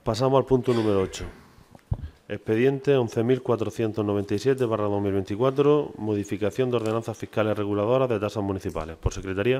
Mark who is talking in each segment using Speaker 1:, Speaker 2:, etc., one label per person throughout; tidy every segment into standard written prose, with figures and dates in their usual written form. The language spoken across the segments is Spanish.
Speaker 1: Pasamos al punto número 8. Expediente 11.497/2024, modificación de ordenanzas fiscales reguladoras de tasas municipales. Por secretaría.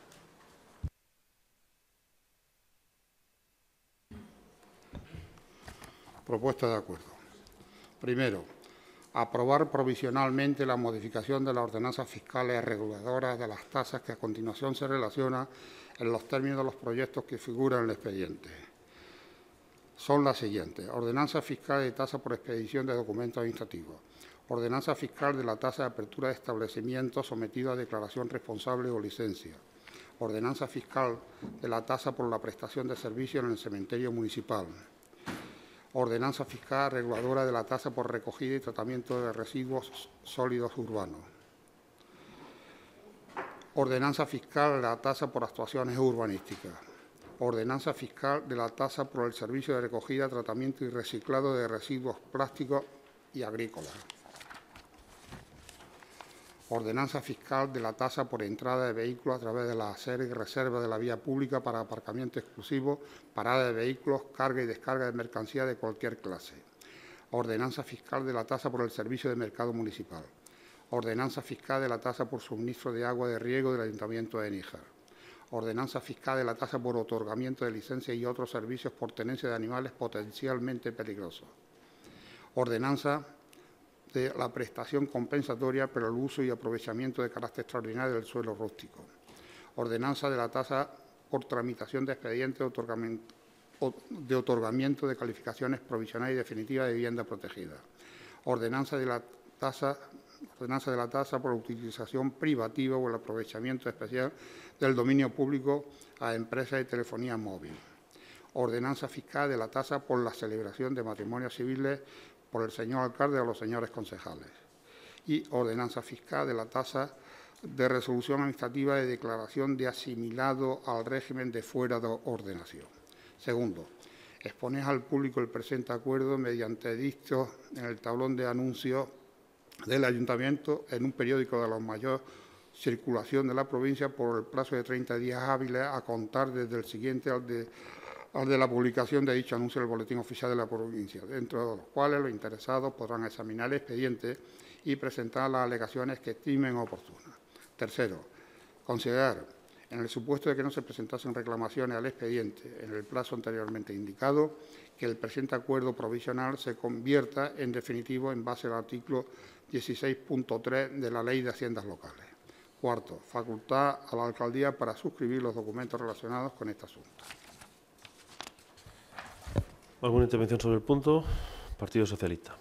Speaker 2: Propuesta de acuerdo. Primero, aprobar provisionalmente la modificación de las ordenanzas fiscales reguladoras de las tasas que a continuación se relaciona en los términos de los proyectos que figuran en el expediente. Son las siguientes: ordenanza fiscal de tasa por expedición de documentos administrativos, ordenanza fiscal de la tasa de apertura de establecimientos sometido a declaración responsable o licencia, ordenanza fiscal de la tasa por la prestación de servicios en el cementerio municipal, ordenanza fiscal reguladora de la tasa por recogida y tratamiento de residuos sólidos urbanos, ordenanza fiscal de la tasa por actuaciones urbanísticas, ordenanza fiscal de la tasa por el servicio de recogida, tratamiento y reciclado de residuos plásticos y agrícolas, ordenanza fiscal de la tasa por entrada de vehículos a través de la aceras y reserva de la vía pública para aparcamiento exclusivo, parada de vehículos, carga y descarga de mercancía de cualquier clase, ordenanza fiscal de la tasa por el servicio de mercado municipal, ordenanza fiscal de la tasa por suministro de agua de riego del Ayuntamiento de Níjar, ordenanza fiscal de la tasa por otorgamiento de licencias y otros servicios por tenencia de animales potencialmente peligrosos, ordenanza de la prestación compensatoria por el uso y aprovechamiento de carácter extraordinario del suelo rústico, ordenanza de la tasa por tramitación de expedientes de otorgamiento de calificaciones provisionales y definitivas de vivienda protegida, ordenanza de la tasa por la utilización privativa o el aprovechamiento especial del dominio público a empresas de telefonía móvil, ordenanza fiscal de la tasa por la celebración de matrimonios civiles por el señor alcalde o los señores concejales, y ordenanza fiscal de la tasa de resolución administrativa de declaración de asimilado al régimen de fuera de ordenación. Segundo, exponer al público el presente acuerdo mediante edicto en el tablón de anuncios del Ayuntamiento en un periódico de la mayor circulación de la provincia por el plazo de 30 días hábiles a contar desde el siguiente al de la publicación de dicho anuncio en el Boletín Oficial de la provincia, dentro de los cuales los interesados podrán examinar el expediente y presentar las alegaciones que estimen oportunas. Tercero, considerar, en el supuesto de que no se presentasen reclamaciones al expediente en el plazo anteriormente indicado, que el presente acuerdo provisional se convierta en definitivo en base al artículo 16.3 de la Ley de Haciendas Locales. Cuarto, facultad a la alcaldía para suscribir los documentos relacionados con este asunto.
Speaker 1: ¿Alguna intervención sobre el punto? Partido Socialista.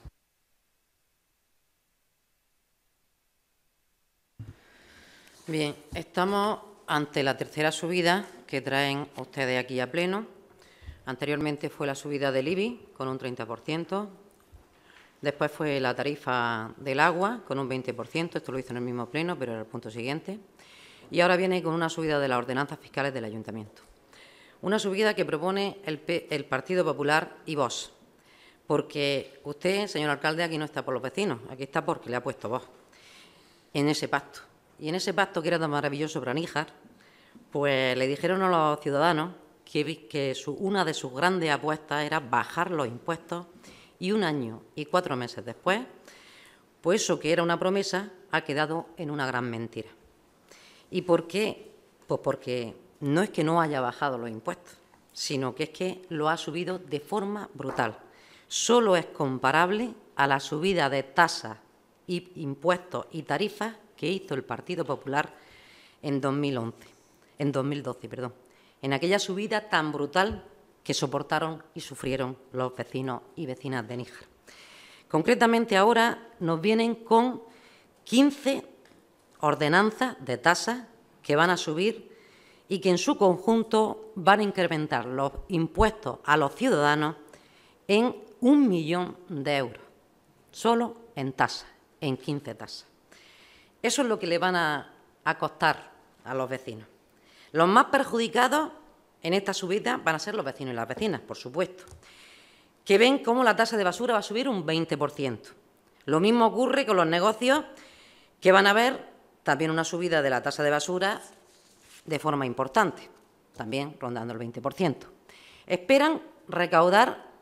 Speaker 3: Bien, estamos ante la tercera subida que traen ustedes aquí a pleno. Anteriormente fue la subida del IBI con un 30%, después fue la tarifa del agua con un 20%, esto lo hizo en el mismo pleno, pero era el punto siguiente, y ahora viene con una subida de las ordenanzas fiscales del Ayuntamiento. Una subida que propone el Partido Popular y Vox, porque usted, señor alcalde, aquí no está por los vecinos, aquí está porque le ha puesto Vox en ese pacto. Y en ese pacto, que era tan maravilloso para Níjar, pues le dijeron a los ciudadanos que una de sus grandes apuestas era bajar los impuestos, y 1 año y 4 meses después, pues eso que era una promesa ha quedado en una gran mentira. ¿Y por qué? Pues porque no es que no haya bajado los impuestos, sino que es que lo ha subido de forma brutal. Solo es comparable a la subida de tasas, impuestos y tarifas que hizo el Partido Popular en 2012, en aquella subida tan brutal que soportaron y sufrieron los vecinos y vecinas de Níjar. Concretamente, ahora nos vienen con 15 ordenanzas de tasas que van a subir y que en su conjunto van a incrementar los impuestos a los ciudadanos en 1 millón de euros, solo en tasas, en 15 tasas. Eso es lo que le van a costar a los vecinos. Los más perjudicados en esta subida van a ser los vecinos y las vecinas, por supuesto, que ven cómo la tasa de basura va a subir un 20%. Lo mismo ocurre con los negocios, que van a ver también una subida de la tasa de basura de forma importante, también rondando el 20%. Esperan recaudar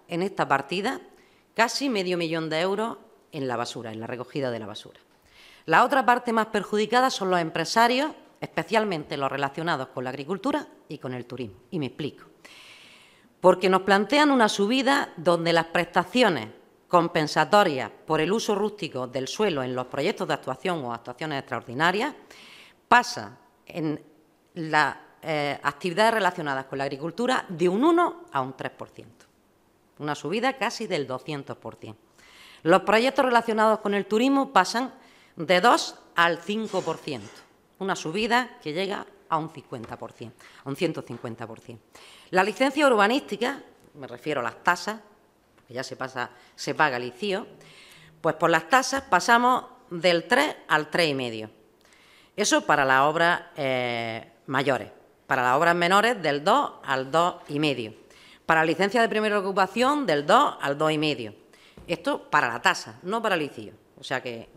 Speaker 3: en esta partida casi medio millón de euros en la basura, en la recogida de la basura. La otra parte más perjudicada son los empresarios, especialmente los relacionados con la agricultura y con el turismo. Y me explico. Porque nos plantean una subida donde las prestaciones compensatorias por el uso rústico del suelo en los proyectos de actuación o actuaciones extraordinarias pasan en las actividades relacionadas con la agricultura de un 1 a un 3%. Una subida casi del 200%. Los proyectos relacionados con el turismo pasan de 2 al 5%. Una subida que llega a un 50%, a un 150%. La licencia urbanística, me refiero a las tasas, que ya se paga el ICIO, pues por las tasas pasamos del 3 al 3,5. Eso para las obras mayores. Para las obras menores, del 2 al 2,5. Para la licencia de primera ocupación, del 2 al 2,5. Esto para la tasa, no para el ICIO. O sea que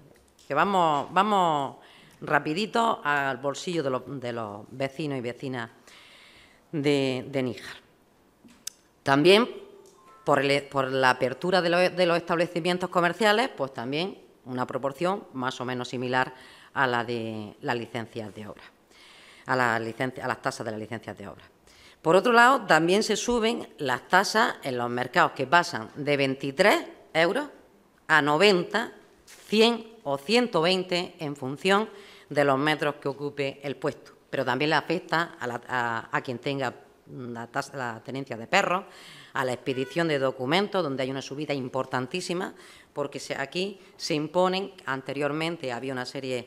Speaker 3: vamos rapidito al bolsillo de los vecinos y vecinas de Níjar. También, por la apertura de los establecimientos comerciales, pues también una proporción más o menos similar a la de las licencias de obra, a las tasas de las licencias de obra. Por otro lado, también se suben las tasas en los mercados, que pasan de 23 euros a 90, 100 o 120 en función de los metros que ocupe el puesto. Pero también le afecta a quien tenga la tenencia de perros, a la expedición de documentos, donde hay una subida importantísima, porque aquí se imponen, anteriormente había una serie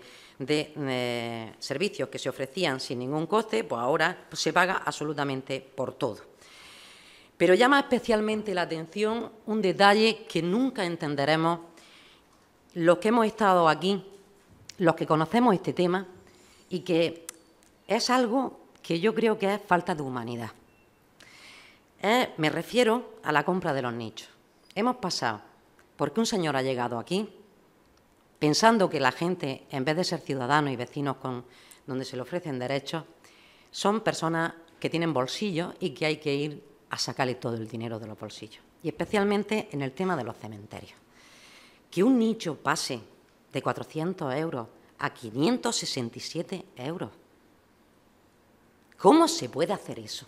Speaker 3: de servicios que se ofrecían sin ningún coste, pues ahora se paga absolutamente por todo. Pero llama especialmente la atención un detalle que nunca entenderemos los que hemos estado aquí, los que conocemos este tema, y que es algo que yo creo que es falta de humanidad. Me refiero a la compra de los nichos. Hemos pasado porque un señor ha llegado aquí pensando que la gente, en vez de ser ciudadanos y vecinos donde se le ofrecen derechos, son personas que tienen bolsillos y que hay que ir a sacarle todo el dinero de los bolsillos. Y especialmente en el tema de los cementerios. Que un nicho pase de 400 euros a 567 euros. ¿Cómo se puede hacer eso?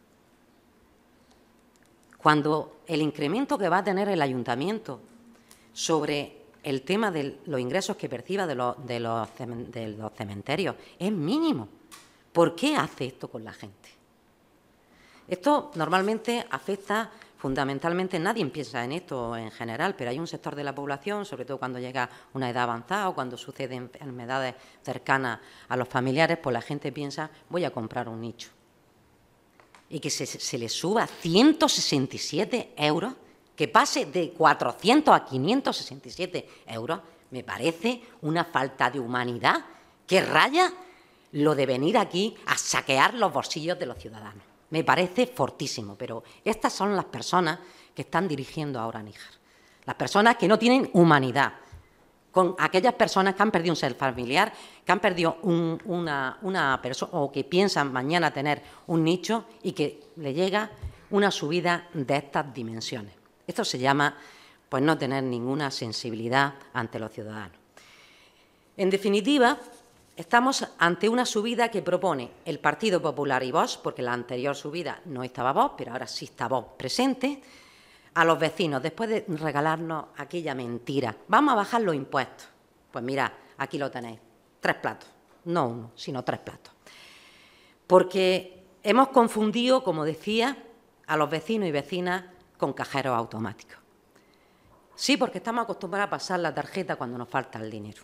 Speaker 3: Cuando el incremento que va a tener el ayuntamiento sobre el tema de los ingresos que perciba de los cementerios es mínimo. ¿Por qué hace esto con la gente? Esto normalmente afecta fundamentalmente, nadie piensa en esto en general, pero hay un sector de la población, sobre todo cuando llega una edad avanzada o cuando suceden enfermedades cercanas a los familiares, pues la gente piensa, voy a comprar un nicho. Y que se le suba 167 euros, que pase de 400 a 567 euros, me parece una falta de humanidad que raya lo de venir aquí a saquear los bolsillos de los ciudadanos. Me parece fortísimo, pero estas son las personas que están dirigiendo ahora a Níjar. Las personas que no tienen humanidad, con aquellas personas que han perdido un ser familiar, que han perdido una persona o que piensan mañana tener un nicho y que le llega una subida de estas dimensiones. Esto se llama, pues, no tener ninguna sensibilidad ante los ciudadanos. En definitiva, estamos ante una subida que propone el Partido Popular y Vox, porque en la anterior subida no estaba Vox, pero ahora sí está Vox presente, a los vecinos, después de regalarnos aquella mentira. Vamos a bajar los impuestos. Pues mirad, aquí lo tenéis, 3 platos, no 1, sino 3 platos. Porque hemos confundido, como decía, a los vecinos y vecinas con cajeros automáticos. Sí, porque estamos acostumbrados a pasar la tarjeta cuando nos falta el dinero.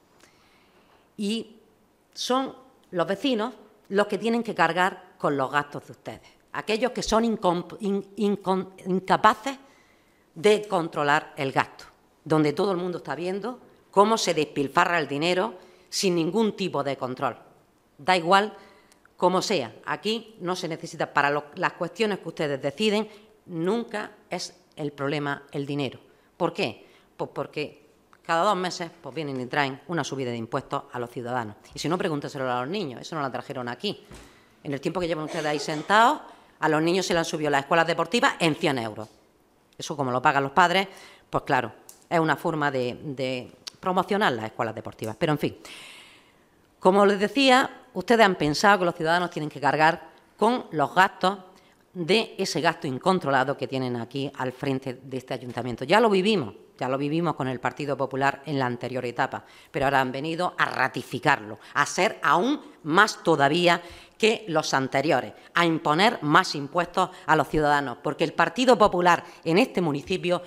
Speaker 3: Y son los vecinos los que tienen que cargar con los gastos de ustedes. Aquellos que son incapaces de controlar el gasto, donde todo el mundo está viendo cómo se despilfarra el dinero sin ningún tipo de control. Da igual como sea, aquí no se necesita, para las cuestiones que ustedes deciden, nunca es el problema el dinero. ¿Por qué? Pues porque cada 2 meses pues vienen y traen una subida de impuestos a los ciudadanos. Y si no, pregúnteselo a los niños, eso no lo trajeron aquí. En el tiempo que llevan ustedes ahí sentados, a los niños se le han subido las escuelas deportivas en 100 euros. Eso, como lo pagan los padres, pues claro, es una forma de promocionar las escuelas deportivas. Pero, en fin, como les decía, ustedes han pensado que los ciudadanos tienen que cargar con los gastos de ese gasto incontrolado que tienen aquí al frente de este ayuntamiento. Ya lo vivimos con el Partido Popular en la anterior etapa, pero ahora han venido a ratificarlo, a ser aún más todavía que los anteriores, a imponer más impuestos a los ciudadanos, porque el Partido Popular en este municipio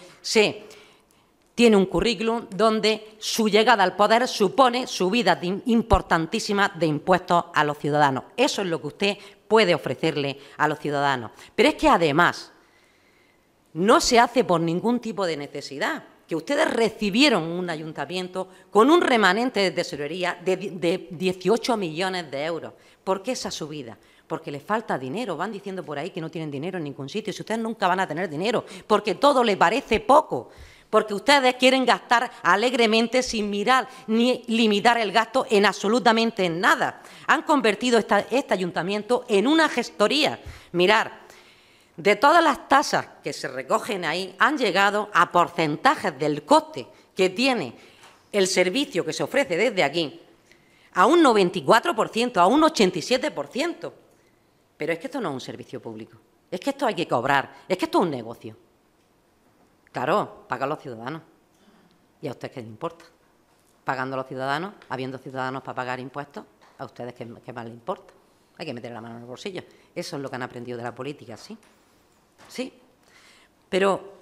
Speaker 3: tiene un currículum donde su llegada al poder supone subidas importantísimas de impuestos a los ciudadanos. Eso es lo que usted puede ofrecerle a los ciudadanos. Pero es que, además, no se hace por ningún tipo de necesidad, que ustedes recibieron un ayuntamiento con un remanente de tesorería de 18 millones de euros. ¿Por qué esa subida? Porque les falta dinero. Van diciendo por ahí que no tienen dinero en ningún sitio. Si ustedes nunca van a tener dinero, porque todo les parece poco. Porque ustedes quieren gastar alegremente sin mirar ni limitar el gasto en absolutamente nada. Han convertido este ayuntamiento en una gestoría. Mirar, de todas las tasas que se recogen ahí, han llegado a porcentajes del coste que tiene el servicio que se ofrece desde aquí a un 94%, a un 87%. Pero es que esto no es un servicio público. Es que esto hay que cobrar. Es que esto es un negocio. Claro, pagan los ciudadanos. ¿Y a ustedes qué les importa? Pagando los ciudadanos, habiendo ciudadanos para pagar impuestos, ¿a ustedes qué más les importa? Hay que meter la mano en el bolsillo. Eso es lo que han aprendido de la política, ¿sí? Sí. Pero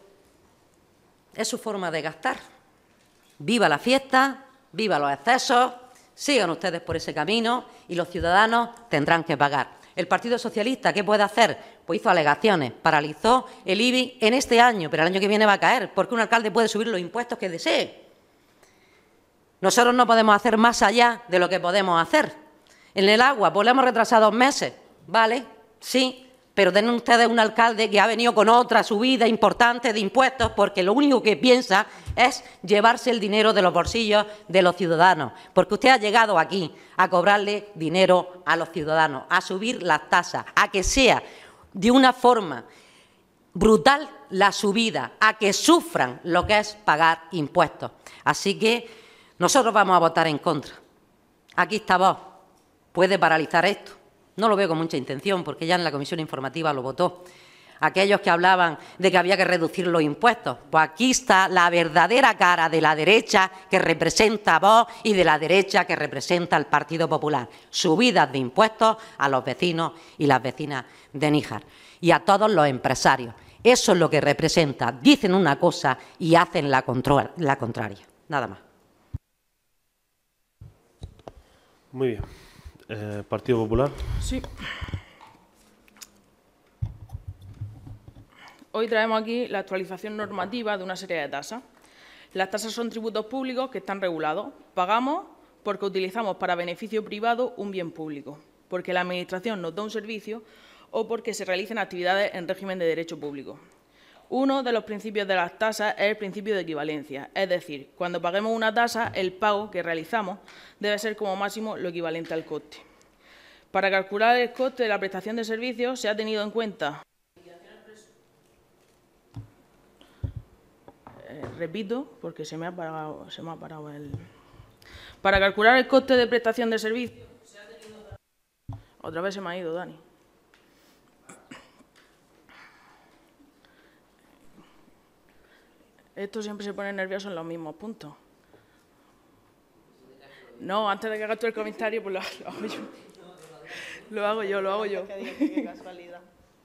Speaker 3: es su forma de gastar. Viva la fiesta, viva los excesos, sigan ustedes por ese camino y los ciudadanos tendrán que pagar. El Partido Socialista, ¿qué puede hacer? Pues hizo alegaciones, paralizó el IBI en este año, pero el año que viene va a caer, porque un alcalde puede subir los impuestos que desee. Nosotros no podemos hacer más allá de lo que podemos hacer. En el agua, pues le hemos retrasado 2 meses, ¿vale? Sí, pero tienen ustedes un alcalde que ha venido con otra subida importante de impuestos porque lo único que piensa es llevarse el dinero de los bolsillos de los ciudadanos, porque usted ha llegado aquí a cobrarle dinero a los ciudadanos, a subir las tasas, a que sea de una forma brutal la subida, a que sufran lo que es pagar impuestos. Así que nosotros vamos a votar en contra. Aquí está Vox, puede paralizar esto. No lo veo con mucha intención, porque ya en la comisión informativa lo votó. Aquellos que hablaban de que había que reducir los impuestos, pues aquí está la verdadera cara de la derecha que representa a Vox y de la derecha que representa al Partido Popular. Subidas de impuestos a los vecinos y las vecinas de Níjar y a todos los empresarios. Eso es lo que representa. Dicen una cosa y hacen la contraria. Nada más.
Speaker 1: Muy bien. Partido Popular.
Speaker 4: Sí. Hoy traemos aquí la actualización normativa de una serie de tasas. Las tasas son tributos públicos que están regulados. Pagamos porque utilizamos para beneficio privado un bien público, porque la Administración nos da un servicio o porque se realicen actividades en régimen de derecho público. Uno de los principios de las tasas es el principio de equivalencia, es decir, cuando paguemos una tasa, el pago que realizamos debe ser como máximo lo equivalente al coste. Para calcular el coste de la prestación de servicios se ha tenido en cuenta, repito, porque se me ha parado el... Para calcular el coste de prestación de servicios se ha tenido... Otra vez se me ha ido, Dani. Esto siempre se pone nervioso en los mismos puntos. No, antes de que hagas tú el comentario, pues lo hago yo. Lo hago yo. Qué casualidad.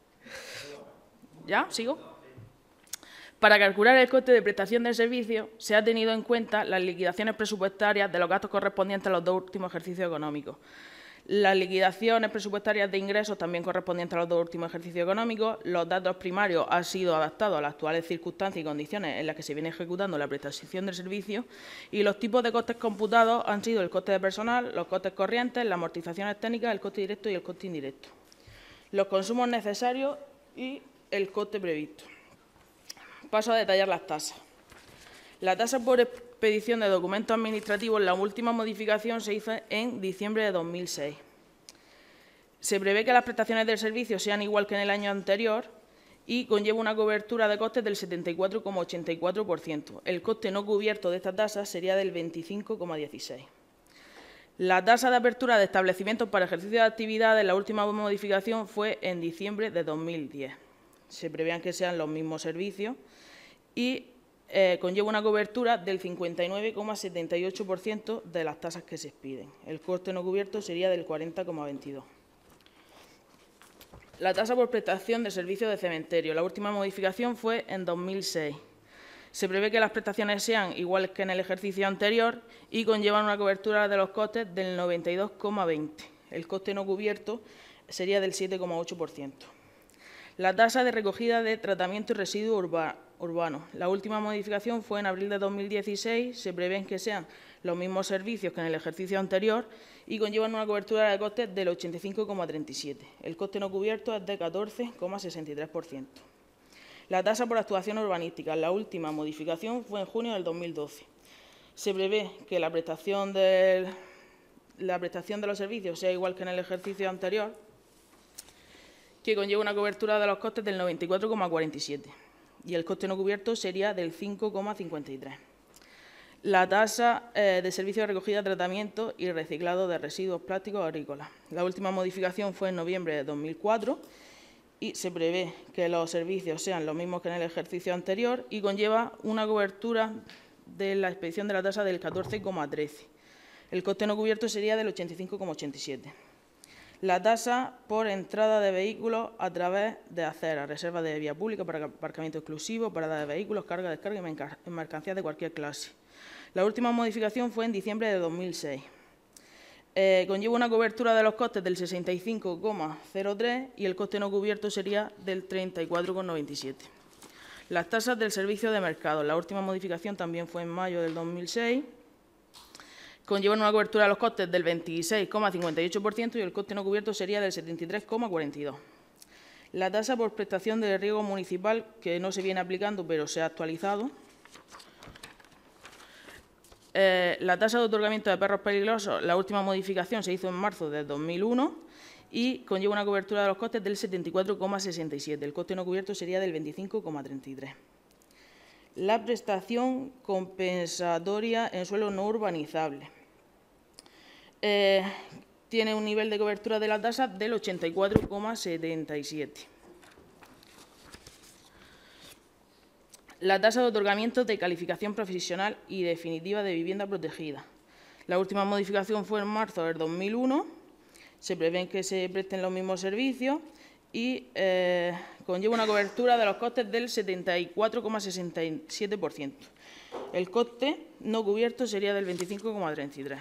Speaker 4: ¿Ya? ¿Sigo? Para calcular el coste de prestación del servicio, se ha tenido en cuenta las liquidaciones presupuestarias de los gastos correspondientes a los 2 últimos ejercicios económicos. Las liquidaciones presupuestarias de ingresos también correspondientes a los 2 últimos ejercicios económicos. Los datos primarios han sido adaptados a las actuales circunstancias y condiciones en las que se viene ejecutando la prestación del servicio y los tipos de costes computados han sido el coste de personal, los costes corrientes, las amortizaciones técnicas, el coste directo y el coste indirecto, los consumos necesarios y el coste previsto. Paso a detallar las tasas. La tasa por expedición de documentos administrativos, la última modificación se hizo en diciembre de 2006. Se prevé que las prestaciones del servicio sean igual que en el año anterior y conlleva una cobertura de costes del 74,84%. El coste no cubierto de esta tasa sería del 25,16%. La tasa de apertura de establecimientos para ejercicio de actividades, la última modificación fue en diciembre de 2010. Se prevean que sean los mismos servicios y conlleva una cobertura del 59,78% de las tasas que se expiden. El coste no cubierto sería del 40,22%. La tasa por prestación de servicios de cementerio. La última modificación fue en 2006. Se prevé que las prestaciones sean iguales que en el ejercicio anterior y conllevan una cobertura de los costes del 92,20%. El coste no cubierto sería del 7,8%. La tasa de recogida de tratamiento y residuos urbanos. La última modificación fue en abril de 2016. Se prevén que sean los mismos servicios que en el ejercicio anterior y conllevan una cobertura de costes del 85,37%. El coste no cubierto es de 14,63%. La tasa por actuación urbanística. La última modificación fue en junio del 2012. Se prevé que la prestación de los servicios sea igual que en el ejercicio anterior, que conlleva una cobertura de los costes del 94,47% y el coste no cubierto sería del 5,53%. La tasa de servicio de recogida, tratamiento y reciclado de residuos plásticos agrícolas. La última modificación fue en noviembre de 2004 y se prevé que los servicios sean los mismos que en el ejercicio anterior y conlleva una cobertura de la expedición de la tasa del 14,13%. El coste no cubierto sería del 85,87%. La tasa por entrada de vehículos a través de aceras, reservas de vía pública para aparcamiento exclusivo, parada de vehículos, carga, descarga y mercancías de cualquier clase. La última modificación fue en diciembre de 2006. Conlleva una cobertura de los costes del 65,03% y el coste no cubierto sería del 34,97%. Las tasas del servicio de mercado. La última modificación también fue en mayo del 2006. Conllevan una cobertura de los costes del 26,58% y el coste no cubierto sería del 73,42%. La tasa por prestación de riego municipal, que no se viene aplicando, pero se ha actualizado. La tasa de otorgamiento de perros peligrosos, la última modificación se hizo en marzo de 2001 y conlleva una cobertura de los costes del 74,67%. El coste no cubierto sería del 25,33%. La prestación compensatoria en suelo no urbanizable. Tiene un nivel de cobertura de la tasa del 84,77%. La tasa de otorgamiento de calificación profesional y definitiva de vivienda protegida. La última modificación fue en marzo del 2001. Se prevén que se presten los mismos servicios y conlleva una cobertura de los costes del 74,67%. El coste no cubierto sería del 25,33%.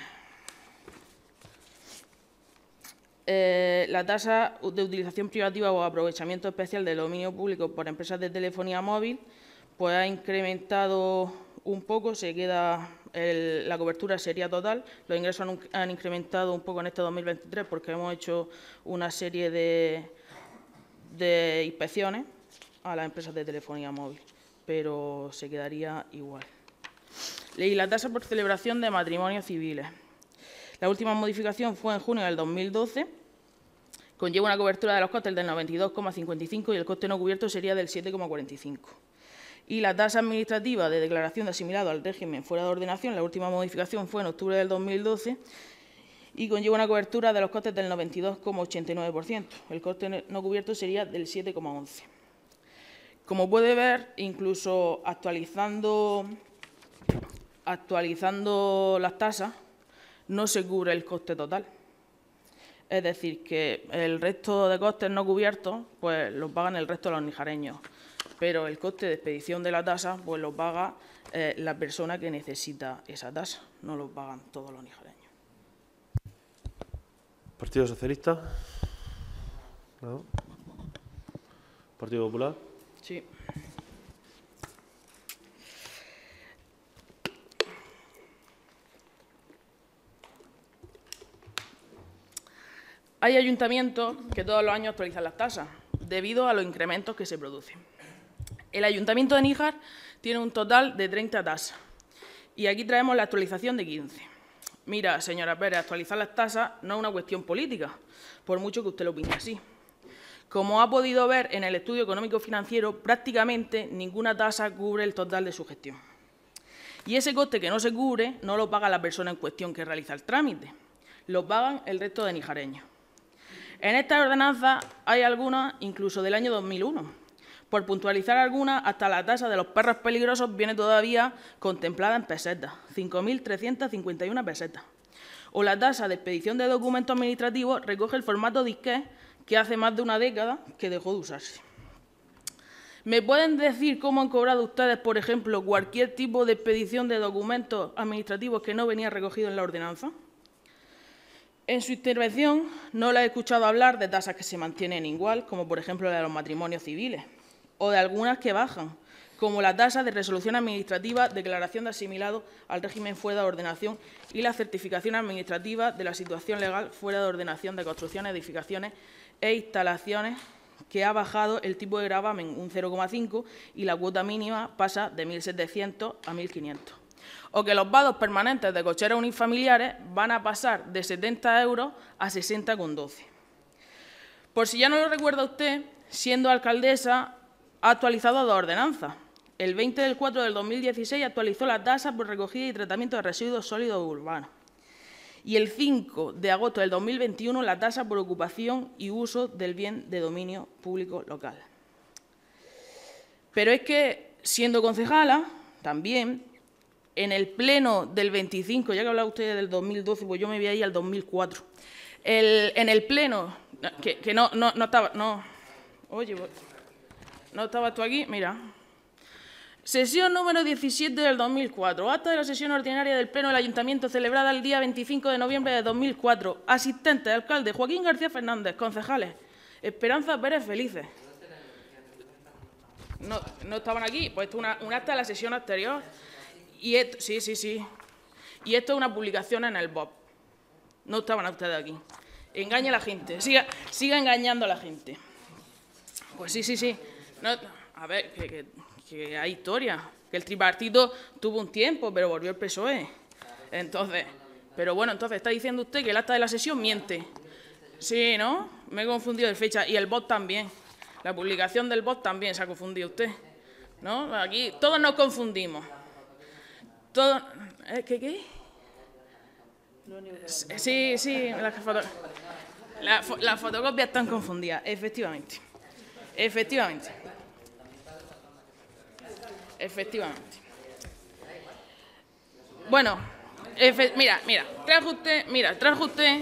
Speaker 4: La tasa de utilización privativa o aprovechamiento especial del dominio público por empresas de telefonía móvil pues ha incrementado un poco, la cobertura sería total. Los ingresos han incrementado un poco en este 2023 porque hemos hecho una serie de inspecciones a las empresas de telefonía móvil, pero se quedaría igual. Y la tasa por celebración de matrimonios civiles. La última modificación fue en junio del 2012. Conlleva una cobertura de los costes del 92,55% y el coste no cubierto sería del 7,45%. Y la tasa administrativa de declaración de asimilado al régimen fuera de ordenación, la última modificación fue en octubre del 2012 y conlleva una cobertura de los costes del 92,89%. El coste no cubierto sería del 7,11%. Como puede ver, incluso actualizando las tasas, no se cubre el coste total. Es decir, que el resto de costes no cubiertos pues los pagan el resto de los nijareños, pero el coste de expedición de la tasa pues lo paga la persona que necesita esa tasa, no lo pagan todos los nijareños.
Speaker 1: ¿Partido Socialista? ¿No? ¿Partido Popular?
Speaker 4: Sí. Hay ayuntamientos que todos los años actualizan las tasas, debido a los incrementos que se producen. El Ayuntamiento de Níjar tiene un total de 30 tasas y aquí traemos la actualización de 15. Mira, señora Pérez, actualizar las tasas no es una cuestión política, por mucho que usted lo opine así. Como ha podido ver en el estudio económico-financiero, prácticamente ninguna tasa cubre el total de su gestión. Y ese coste que no se cubre no lo paga la persona en cuestión que realiza el trámite, lo pagan el resto de nijareños. En esta ordenanza hay algunas incluso del año 2001. Por puntualizar algunas, hasta la tasa de los perros peligrosos viene todavía contemplada en pesetas, 5.351 pesetas. O la tasa de expedición de documentos administrativos recoge el formato disquet que hace más de una década que dejó de usarse. ¿Me pueden decir cómo han cobrado ustedes, por ejemplo, cualquier tipo de expedición de documentos administrativos que no venía recogido en la ordenanza? En su intervención no la he escuchado hablar de tasas que se mantienen igual, como por ejemplo la de los matrimonios civiles, o de algunas que bajan, como la tasa de resolución administrativa, declaración de asimilado al régimen fuera de ordenación y la certificación administrativa de la situación legal fuera de ordenación de construcciones, edificaciones e instalaciones, que ha bajado el tipo de gravamen un 0,5 y la cuota mínima pasa de 1.700 a 1.500. O que los vados permanentes de cocheras unifamiliares van a pasar de 70 euros a 60,12. Por si ya no lo recuerda usted, siendo alcaldesa, ha actualizado dos ordenanzas. El 20 del 4 del 2016 actualizó la tasa por recogida y tratamiento de residuos sólidos urbanos. Y el 5 de agosto del 2021 la tasa por ocupación y uso del bien de dominio público local. Pero es que, siendo concejala, también, en el pleno del 25, ya que hablaba usted del 2012, pues yo me voy ahí al 2004. En el pleno, que no estaba, no, oye, no estabas tú aquí, mira. Sesión número 17 del 2004. Acta de la sesión ordinaria del Pleno del Ayuntamiento celebrada el día 25 de noviembre de 2004. Asistente, alcalde, Joaquín García Fernández. Concejales, Esperanza Pérez Felices. No estaban aquí. Pues esto es un acta de la sesión anterior. Y esto, sí. Y esto es una publicación en el BOP. No estaban ustedes aquí. Engaña a la gente. Siga engañando a la gente. Pues sí. No, a ver, que hay historia, que el tripartito tuvo un tiempo, pero volvió el PSOE. Entonces, está diciendo usted que el acta de la sesión miente. Sí, ¿no? Me he confundido de fecha. Y el BOT también. La publicación del BOT también se ha confundido usted. ¿No? Aquí todos nos confundimos. Todos. ¿Qué? Sí, las fotocopias están confundidas, efectivamente. Bueno, mira, trajo usted,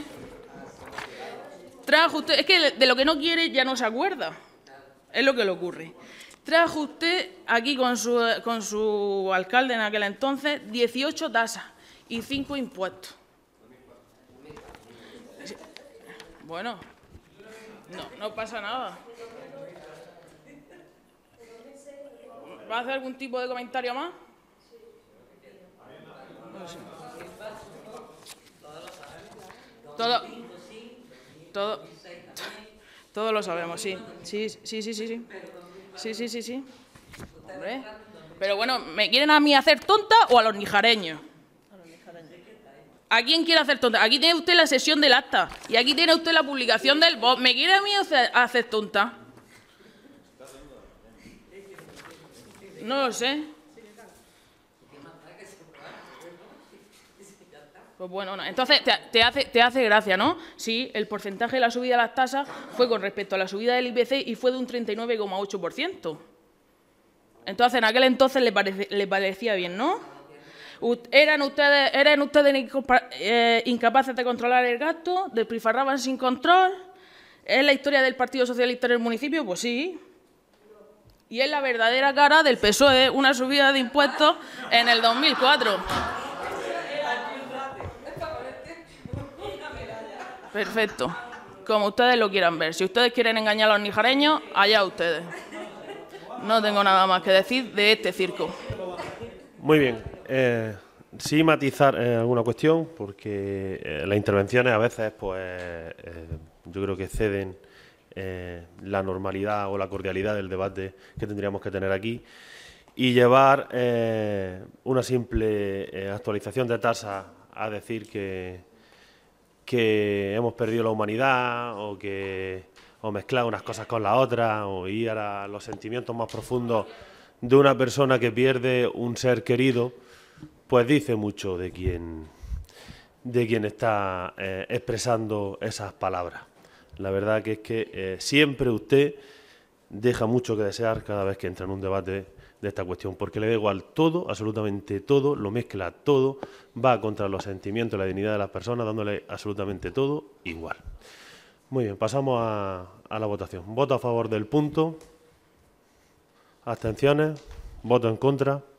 Speaker 4: es que de lo que no quiere ya no se acuerda, es lo que le ocurre. Trajo usted aquí con su alcalde en aquel entonces 18 tasas y 5 impuestos. Bueno, no pasa nada. ¿Va a hacer algún tipo de comentario más? Todos lo sabemos, sí. Sí. Hombre. Pero bueno, ¿me quieren a mí hacer tonta o a los nijareños? ¿A quién quiere hacer tonta? Aquí tiene usted la sesión del acta y aquí tiene usted la publicación del BOP. ¿Me quiere a mí hacer tonta? No lo sé. Pues bueno, no. Entonces te hace gracia, ¿no? Sí, el porcentaje de la subida de las tasas fue con respecto a la subida del IPC y fue de un 39,8%. Entonces, en aquel entonces le parecía bien, ¿no? Eran ustedes incapaces de controlar el gasto, despilfarraban sin control. ¿Es la historia del Partido Socialista en el municipio? Pues sí. Y es la verdadera cara del PSOE, una subida de impuestos en el 2004. Perfecto. Como ustedes lo quieran ver. Si ustedes quieren engañar a los nijareños, allá ustedes. No tengo nada más que decir de este circo.
Speaker 1: Muy bien. Sí matizar alguna cuestión, porque las intervenciones a veces, pues, yo creo que ceden la normalidad o la cordialidad del debate que tendríamos que tener aquí y llevar una simple actualización de tasa a decir que hemos perdido la humanidad o que o mezclar unas cosas con las otras, o ir a los sentimientos más profundos de una persona que pierde un ser querido, pues dice mucho de quien está expresando esas palabras. La verdad que es que siempre usted deja mucho que desear cada vez que entra en un debate de esta cuestión, porque le da igual todo, absolutamente todo, lo mezcla todo, va contra los sentimientos y la dignidad de las personas, dándole absolutamente todo igual. Muy bien, pasamos a la votación. Voto a favor del punto, abstenciones, voto en contra.